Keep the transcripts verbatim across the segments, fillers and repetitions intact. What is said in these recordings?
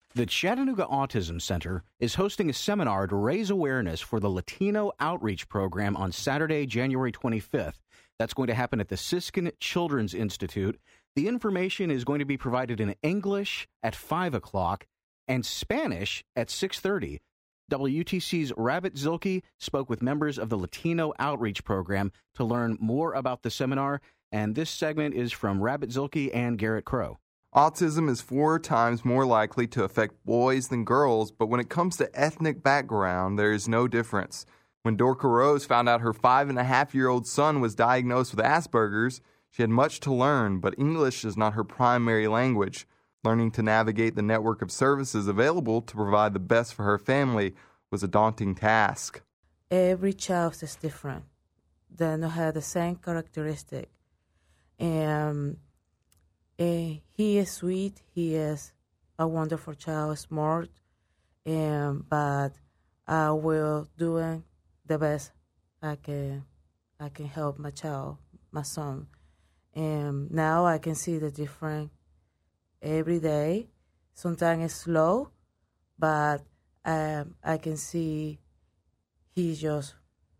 The Chattanooga Autism Center is hosting a seminar to raise awareness for the Latino Outreach Program on Saturday, January twenty-fifth. That's going to happen at the Siskin Children's Institute. The information is going to be provided in English at five o'clock and Spanish at six thirty. W T C's Rabbit Zilke spoke with members of the Latino Outreach Program to learn more about the seminar, and this segment is from Rabbit Zilke and Garrett Crow. Autism is four times more likely to affect boys than girls, but when it comes to ethnic background, there is no difference. When Dorca Rose found out her five-and-a-half-year-old son was diagnosed with Asperger's, she had much to learn, but English is not her primary language. Learning to navigate the network of services available to provide the best for her family was a daunting task. Every child is different. They don't have the same characteristic. And uh, he is sweet. He is a wonderful child, smart. And but I will do the best I can. I can help my child, my son. And now I can see the difference every day. Sometimes it's slow, but um, I can see he's just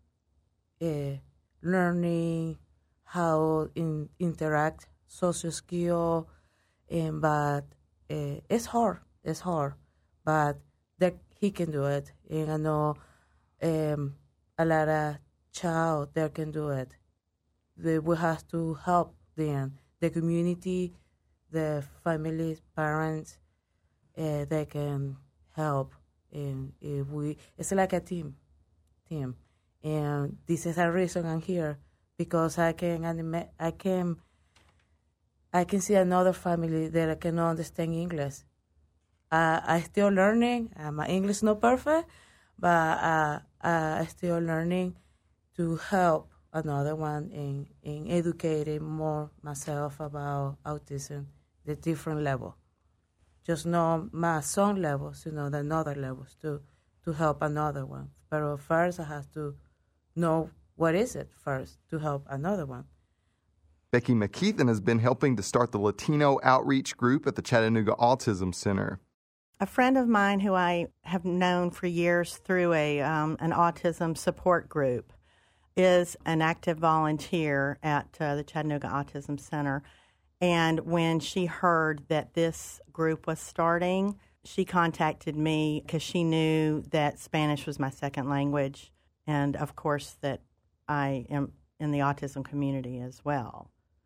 uh, learning how in interact, social skill, and but uh, it's hard. It's hard, but that he can do it. And I know um, a lot of child that can do it. They will have to help them, the community, the family, parents. Uh, they can help, and if we, it's like a team, team. And this is a reason I'm here, because I can anima- I can I can see another family that can understand English. Uh, I still learning. Uh, my English is not perfect, but uh, uh, I still learning to help another one in, in educating more myself about autism, the different level. Just know my son levels, you know, the another levels too, to help another one. But first I have to know what is it first to help another one. Becky McKeithen has been helping to start the Latino Outreach Group at the Chattanooga Autism Center. A friend of mine who I have known for years through a um, an autism support group is an active volunteer at uh, the Chattanooga Autism Center. And when she heard that this group was starting, she contacted me because she knew that Spanish was my second language, and of course that I am in the autism community as well.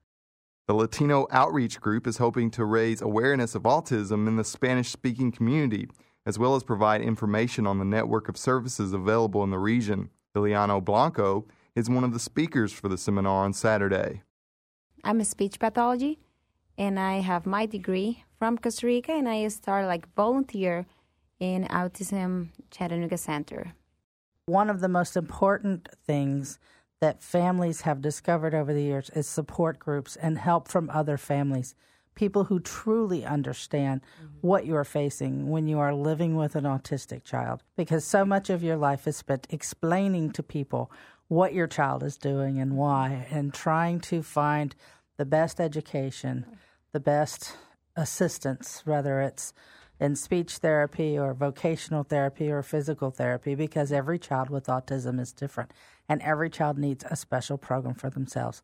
The Latino Outreach Group is hoping to raise awareness of autism in the Spanish-speaking community, as well as provide information on the network of services available in the region. Liliano Blanco is one of the speakers for the seminar on Saturday. I'm a speech pathology, and I have my degree from Costa Rica, and I started like volunteer in Autism Chattanooga Center. One of the most important things that families have discovered over the years is support groups and help from other families, people who truly understand mm-hmm. what you are facing when you are living with an autistic child, because so much of your life is spent explaining to people what your child is doing and why, and trying to find the best education, the best assistance, whether it's in speech therapy or vocational therapy or physical therapy, because every child with autism is different, and every child needs a special program for themselves.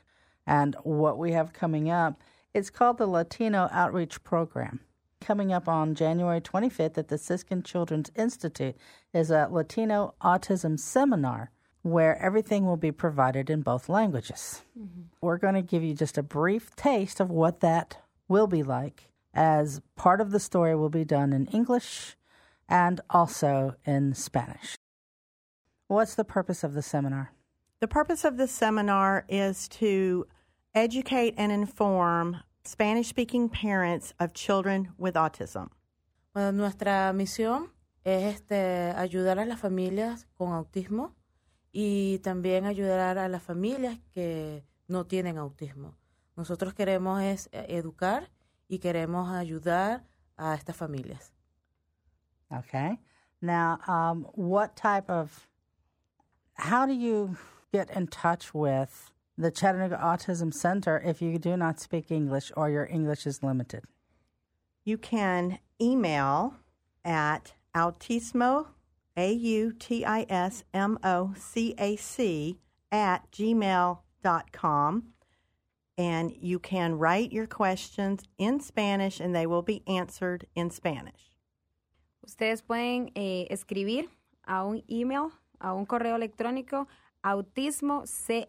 And what we have coming up, it's called the Latino Outreach Program. Coming up on January twenty-fifth at the Siskin Children's Institute is a Latino Autism Seminar where everything will be provided in both languages. Mm-hmm. We're going to give you just a brief taste of what that will be like, as part of the story will be done in English and also in Spanish. What's the purpose of the seminar? The purpose of the seminar is to educate and inform Spanish-speaking parents of children with autism. Bueno, nuestra misión es este, ayudar a las familias con autismo y también ayudar a las familias que no tienen autismo. Nosotros queremos es educar y queremos ayudar a estas familias. Okay. Now, um, what type of, how do you get in touch with the Chattanooga Autism Center if you do not speak English or your English is limited? You can email at autismo, A U T I S M O C A C, at gmail dot com. And you can write your questions in Spanish and they will be answered in Spanish. Ustedes pueden eh, escribir a un email, a un correo electrónico, autismocac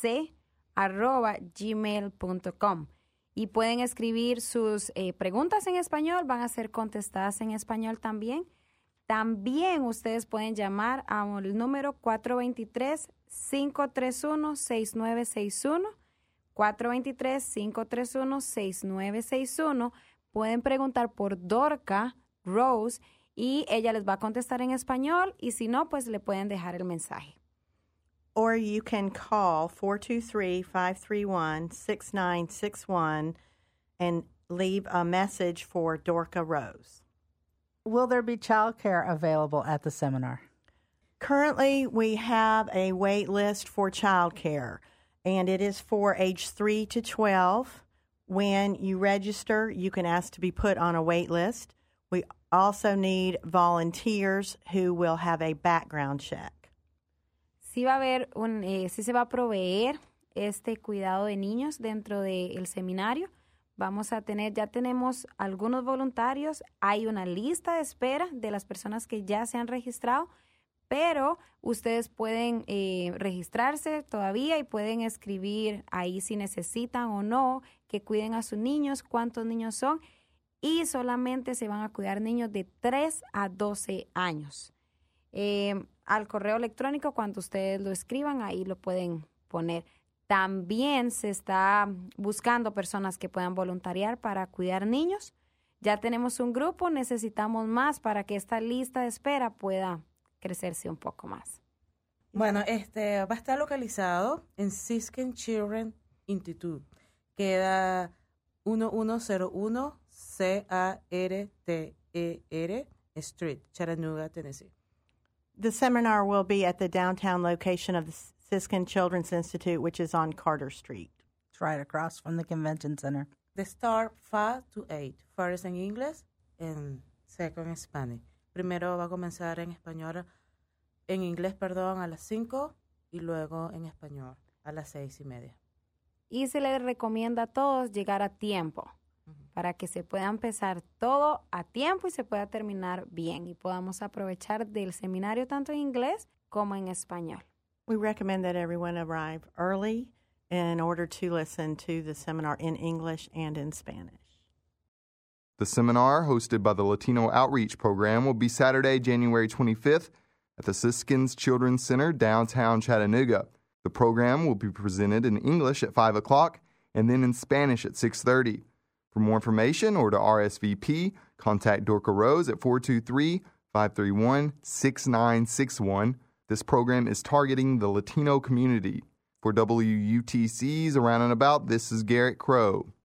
arroba gmail punto com. Y pueden escribir sus eh, preguntas en español, van a ser contestadas en español también. También ustedes pueden llamar al número cuatro dos tres, cinco tres uno, seis nueve seis uno. cuatro dos tres, cinco tres uno, seis nueve seis uno. Pueden preguntar por Dorca Rose y ella les va a contestar en español y si no, pues le pueden dejar el mensaje. Or you can call four two three, five three one, six nine six one and leave a message for Dorca Rose. Will there be child care available at the seminar? Currently, we have a wait list for child care, and it is for age three to twelve. When you register, you can ask to be put on a wait list. We also need volunteers who will have a background check. Sí va a haber un, eh, sí se va a proveer este cuidado de niños dentro del seminario. Vamos a tener, ya tenemos algunos voluntarios, hay una lista de espera de las personas que ya se han registrado, pero ustedes pueden eh, registrarse todavía y pueden escribir ahí si necesitan o no, que cuiden a sus niños, cuántos niños son, y solamente se van a cuidar niños de tres a doce años. Eh, al correo electrónico, cuando ustedes lo escriban, ahí lo pueden poner. También se está buscando personas que puedan voluntariar para cuidar niños. Ya tenemos un grupo, necesitamos más para que esta lista de espera pueda crecerse un poco más. Bueno, este va a estar localizado en Siskin Children Institute. Queda eleven oh one C A R T E R Street, Chattanooga, Tennessee. The seminar will be at the downtown location of the Siskin Children's Institute, which is on Carter Street. It's right across from the convention center. The start five to eight, first en inglés and second en Spanish. Primero va a comenzar en español, en inglés, perdón, a las cinco y luego en español a las seis y media. Y se les recomienda a todos llegar a tiempo para que se pueda empezar todo a tiempo y se pueda terminar bien y podamos aprovechar del seminario tanto en inglés como en español. We recommend that everyone arrive early in order to listen to the seminar in English and in Spanish. The seminar, hosted by the Latino Outreach Program, will be Saturday, January twenty-fifth at the Siskins Children's Center, downtown Chattanooga. The program will be presented in English at five o'clock and then in Spanish at six thirty. For more information or to R S V P, contact Dorca Rose at four two three, five three one, six nine six one. This program is targeting the Latino community. For W U T C's Around and About, this is Garrett Crow.